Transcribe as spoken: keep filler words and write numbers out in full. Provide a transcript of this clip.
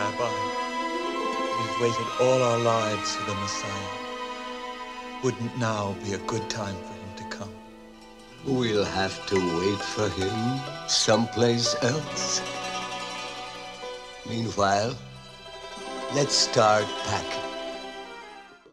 Rabbi. We've waited all our lives for the Messiah. Wouldn't now be a good time for him to come? We'll have to wait for him someplace else. Meanwhile, let's start packing.